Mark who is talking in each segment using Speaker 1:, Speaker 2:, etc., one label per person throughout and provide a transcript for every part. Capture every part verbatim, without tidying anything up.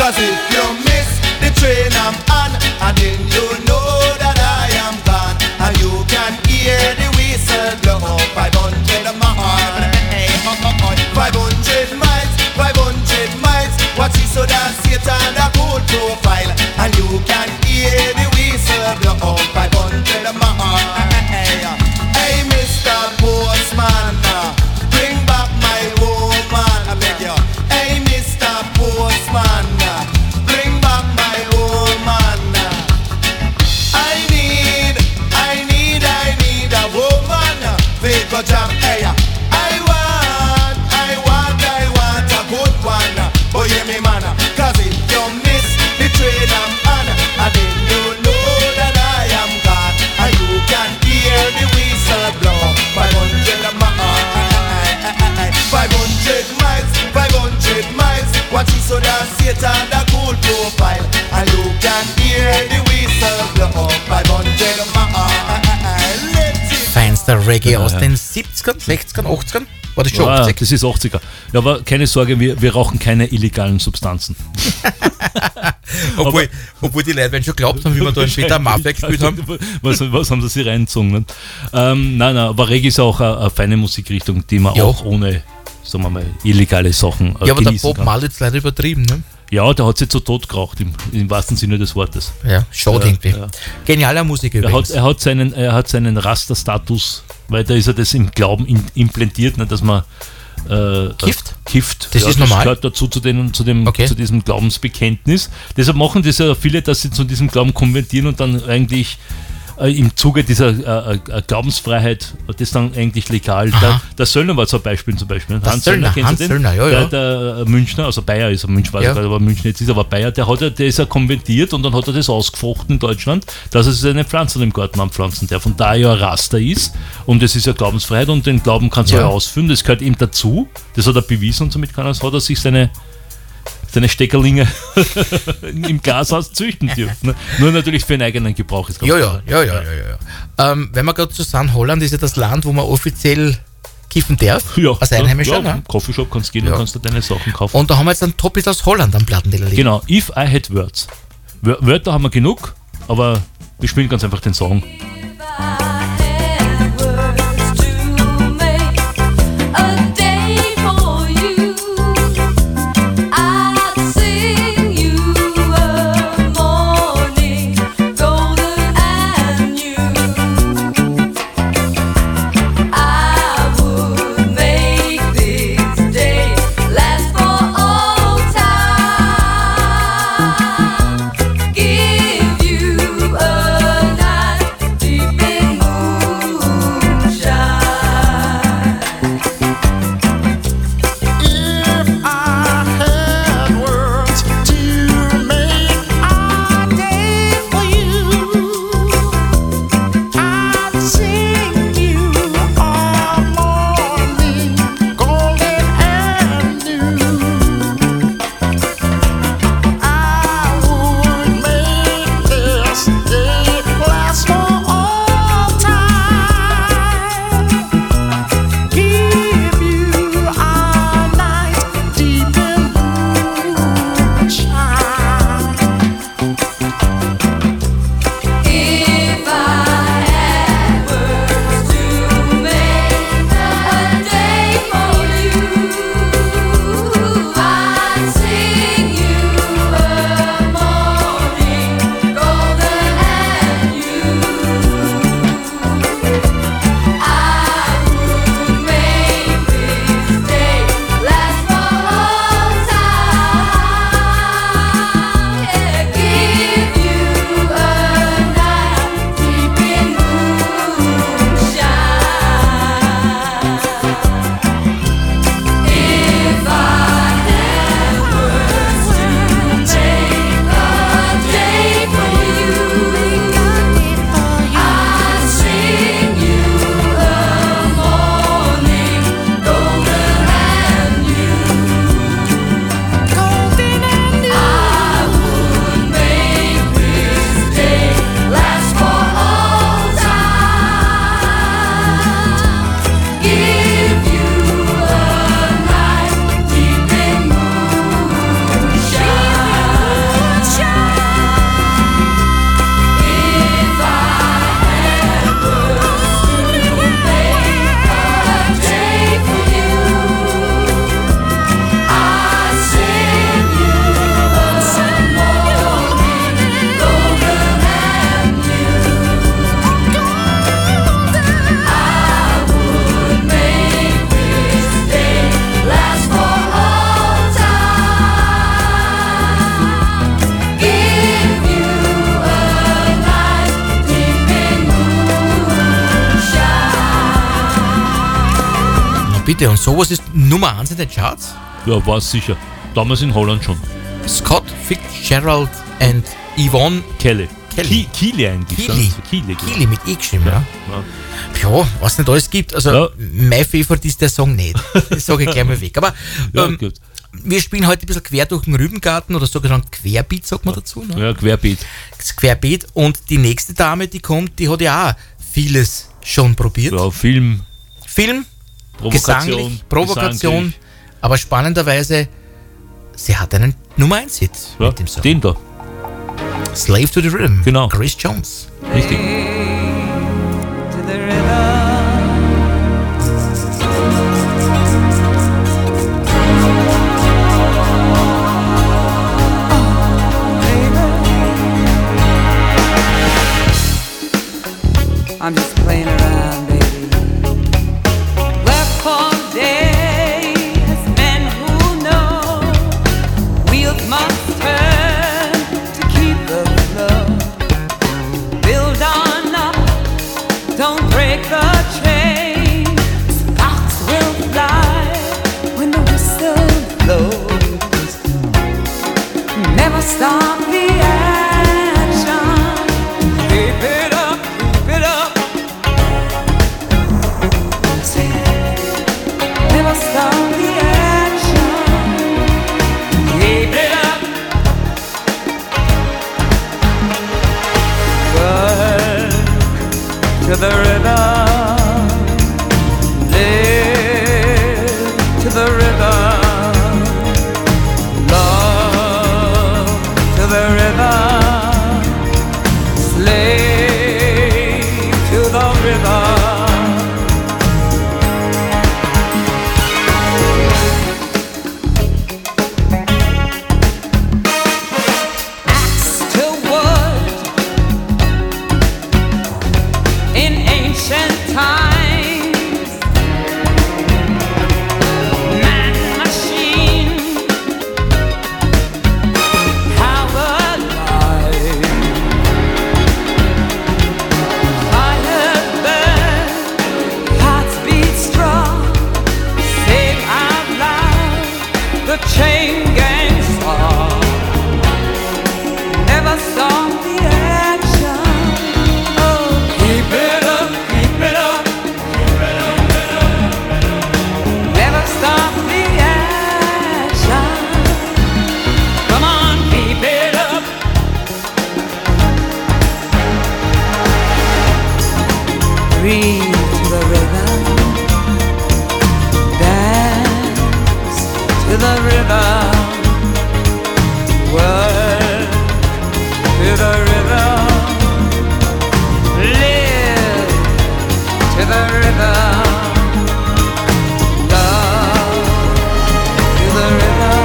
Speaker 1: Cause if you miss the train I'm on, and then you know that I am gone, and you can hear the whistle blow. Five hundred miles, five hundred miles, five hundred miles. Watch it so that Satan a cool profile, and you can hear the whistle blow. Five hundred miles. Hey, Mister Postman, bring back my woman, I beg you. Hey, Mister Postman, bring back my woman. I need, I need, I need a woman. Fake jam, hey. I want, I want, I want a good one. Oh, yeah, me man. Cause if you miss the train I'm on, and then you know that I am gone, and you can hear the whistle blow. Five hundred miles, five hundred miles, five hundred miles. Watch it so that Satan the cool profile, and you can hear the whistle blow. Five hundred miles. Let's see.
Speaker 2: Feinster Reggae ja, aus ja. den siebzigern, sechzigern, achtzigern? War das schon
Speaker 3: ja,
Speaker 2: achtzig?
Speaker 3: Das ist achtziger. Ja, aber keine Sorge, wir, wir rauchen keine illegalen Substanzen.
Speaker 2: obwohl, obwohl die Leute, wenn schon glaubt haben, wie wir da in Peter Mafia gespielt haben.
Speaker 3: Was, was haben sie sich reingezogen? Ähm, nein, nein, aber Reggae ist auch eine, eine feine Musikrichtung, die man ja. auch ohne, sagen wir mal, illegale Sachen äh,
Speaker 2: ja, aber
Speaker 3: genießen
Speaker 2: der Bob
Speaker 3: kann.
Speaker 2: Marley ist leider übertrieben, ne?
Speaker 3: Ja, der hat sich zu Tod geraucht, im, im wahrsten Sinne des Wortes.
Speaker 2: Ja, schade
Speaker 3: ja,
Speaker 2: irgendwie. Ja. Genialer Musiker
Speaker 3: er hat, er hat seinen, er hat seinen Raster-Status, weil da ist er das im Glauben in, implantiert, ne, dass man äh,
Speaker 2: Kifft?
Speaker 3: Kifft.
Speaker 2: Das
Speaker 3: ja,
Speaker 2: ist
Speaker 3: das
Speaker 2: normal?
Speaker 3: gehört dazu, zu, den, zu, dem,
Speaker 2: okay.
Speaker 3: zu diesem Glaubensbekenntnis. Deshalb machen das ja viele, dass sie zu diesem Glauben konvertieren und dann eigentlich äh, im Zuge dieser äh, äh, Glaubensfreiheit das dann eigentlich legal. Der, der Söllner war so ein Beispiel zum Beispiel.
Speaker 2: Hans Söllner,
Speaker 3: kennst
Speaker 2: Hans
Speaker 3: du den?
Speaker 2: Söllner, ja, ja.
Speaker 3: Der, der Münchner, also Bayer ist er, München weiß
Speaker 2: ja.
Speaker 3: ich gar nicht, aber München jetzt ist, aber Bayer, der, hat ja, der ist ja konvertiert und dann hat er das ausgefochten in Deutschland, dass er seine Pflanzen im Garten anpflanzen darf. Und da er ja Raster ist, und das ist ja Glaubensfreiheit und den Glauben kannst du ja ausführen, das gehört ihm dazu, das hat er bewiesen und somit kann er, hat er sich seine seine Steckerlinge im Glashaus züchten dürfen. Nur natürlich für den eigenen Gebrauch. Ist
Speaker 2: ja, ja, ja, ja, ja, ja. Ähm, wenn wir gerade so sagen, Holland ist ja das Land, wo man offiziell kiffen darf.
Speaker 3: Ja,
Speaker 2: als Einheimischer.
Speaker 3: Ja,
Speaker 2: ne?
Speaker 3: im Coffeeshop kannst du gehen
Speaker 2: ja.
Speaker 3: und kannst du deine Sachen kaufen.
Speaker 2: Und da haben wir jetzt einen Topic aus Holland am Plattenteller liegen.
Speaker 3: Genau, If I Had Words. Wörter haben wir genug, aber wir spielen ganz einfach den Song.
Speaker 4: Give you a night.
Speaker 2: bitte, und sowas ist Nummer eins in den Charts?
Speaker 3: Ja, war es sicher. Damals in Holland schon.
Speaker 2: Scott Fitzgerald and Yvonne
Speaker 3: Kelly.
Speaker 2: Kelly.
Speaker 3: Ki- Keely eigentlich.
Speaker 2: Keely.
Speaker 3: sagen sie. Keely,
Speaker 2: Keely mit E geschrieben, ja.
Speaker 3: Ja.
Speaker 2: Ja, was nicht alles gibt. Also,
Speaker 3: Ja.
Speaker 2: mein Favorit ist der Song nicht. Das sage ich gleich mal weg. Aber
Speaker 3: Ja,
Speaker 2: ähm,
Speaker 3: gut.
Speaker 2: wir spielen heute ein bisschen quer durch den Rübengarten oder sogenannt Querbeat, sagt man dazu. Ne?
Speaker 3: Ja, Querbeat.
Speaker 2: Das Querbeat. Und die nächste Dame, die kommt, die hat ja auch vieles schon probiert.
Speaker 3: Ja, Film,
Speaker 2: Film,
Speaker 3: Provokation,
Speaker 2: gesanglich, Provokation,
Speaker 3: gesanglich.
Speaker 2: aber spannenderweise, sie hat einen Nummer eins Hit
Speaker 3: Ja,
Speaker 2: mit dem Song.
Speaker 3: den da.
Speaker 2: Slave to the Rhythm,
Speaker 3: Genau.
Speaker 2: Grace Jones.
Speaker 3: Richtig.
Speaker 4: To the river. I'm just playing around, baby. Left for days, men who know wheels must turn to keep the flow. Build on up, don't break the chain. Sparks will fly when the whistle blows. Never stop the action. Keep it up, keep it up. Never stop the action. Keep it up. Work to the river. Live to the river. Love to the river. Slave to the river. Axe to wood in ancient times. Man, machine, power, life. Fire burn, hearts beat strong. Sing out loud, the chain gang song. Never stop the action. Oh, keep it up, keep it up. Never stop the action. Come on, keep it up. Breathe to the rhythm. Dance to the river. Work to the river. Live to the river. Love to the river.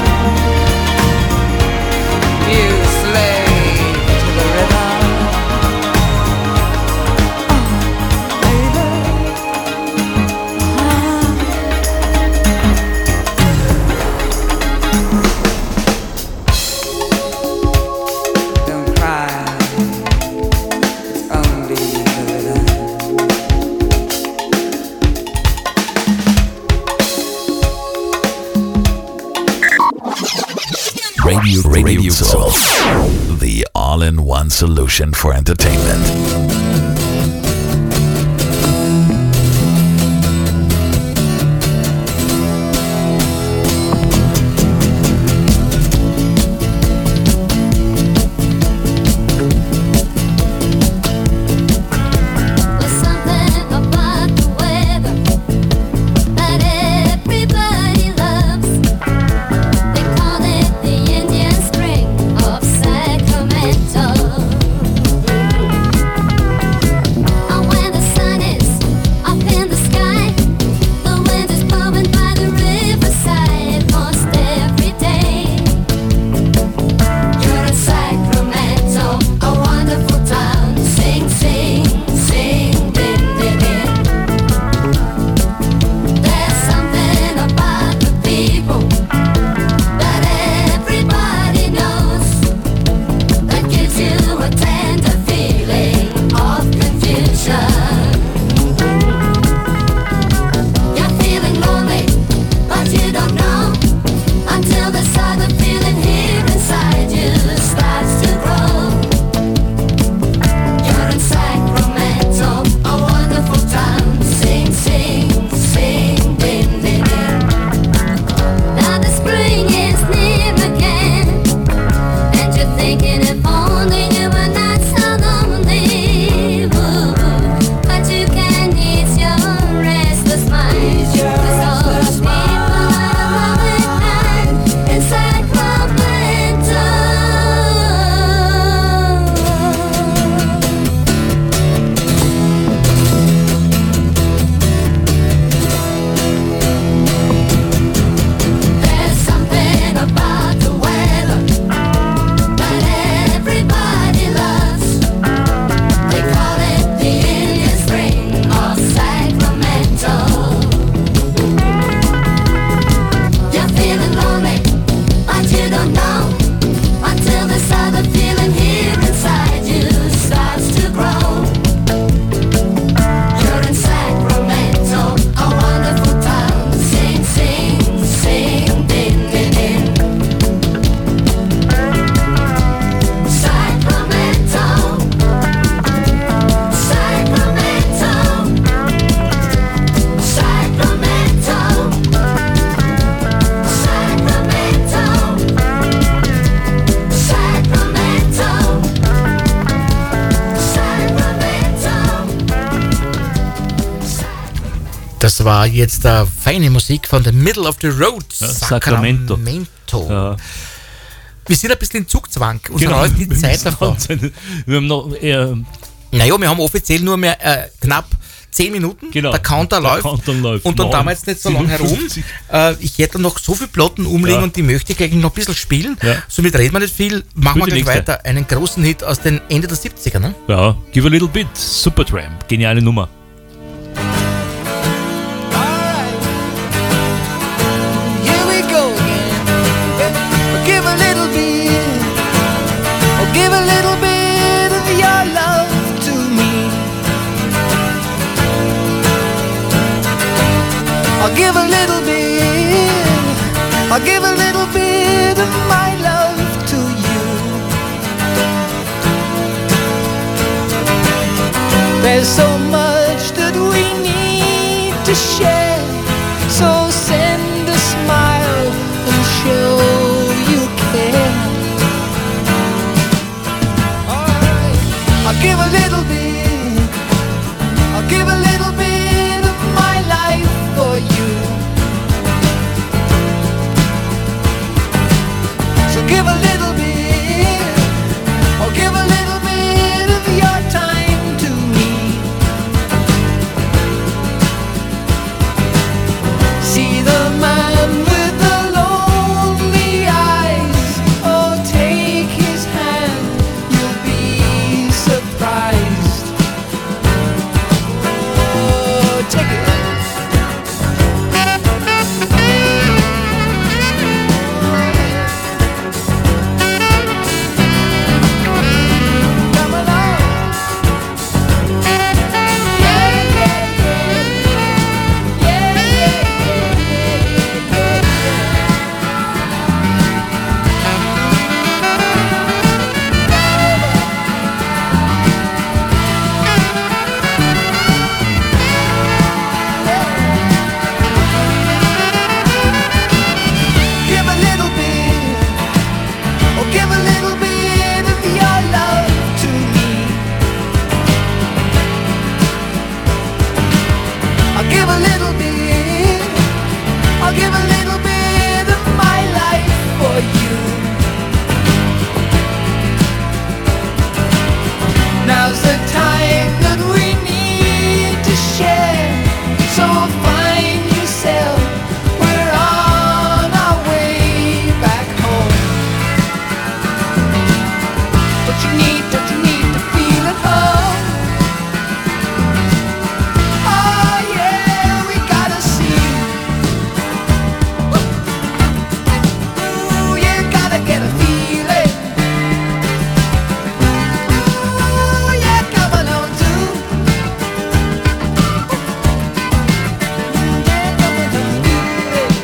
Speaker 4: You slave to the river. Oh, baby. Don't cry. It's only the river.
Speaker 5: Radio Radio Soul, the all-in-one solution for entertainment.
Speaker 6: There's something about the weather that everybody loves. They call it the Indian Spring of Sacramento.
Speaker 2: Das war jetzt äh, feine Musik von The Middle of the Road,
Speaker 3: Ja, Sacramento.
Speaker 2: Sacramento.
Speaker 3: Ja.
Speaker 2: Wir sind ein bisschen in Zugzwang. Unsere
Speaker 3: Genau.
Speaker 2: läuft die
Speaker 3: Wir
Speaker 2: Zeit
Speaker 3: müssen
Speaker 2: davon.
Speaker 3: dran sein. Wir haben noch eher,
Speaker 2: Naja, wir haben offiziell nur mehr äh, knapp zehn Minuten.
Speaker 3: Genau,
Speaker 2: Der Counter
Speaker 3: der
Speaker 2: läuft.
Speaker 3: Counter läuft.
Speaker 2: Und dann
Speaker 3: Neun,
Speaker 2: damals nicht so lange herum.
Speaker 3: siebenundfünfzig.
Speaker 2: Äh, ich hätte noch so viele Platten umlegen
Speaker 3: Ja.
Speaker 2: und die möchte ich gleich noch ein bisschen spielen.
Speaker 3: Ja.
Speaker 2: Somit reden wir nicht viel. Machen wir
Speaker 3: Spiel die
Speaker 2: gleich
Speaker 3: nächste.
Speaker 2: weiter. Einen großen Hit aus den Ende der siebziger, ne?
Speaker 3: ja, Give a Little Bit, Supertramp, geniale Nummer.
Speaker 7: Here we go again. Give a little bit, oh, give a little bit of your love to me. I'll give a little bit, I'll give a little bit of my love to you. There's so much that we need to share.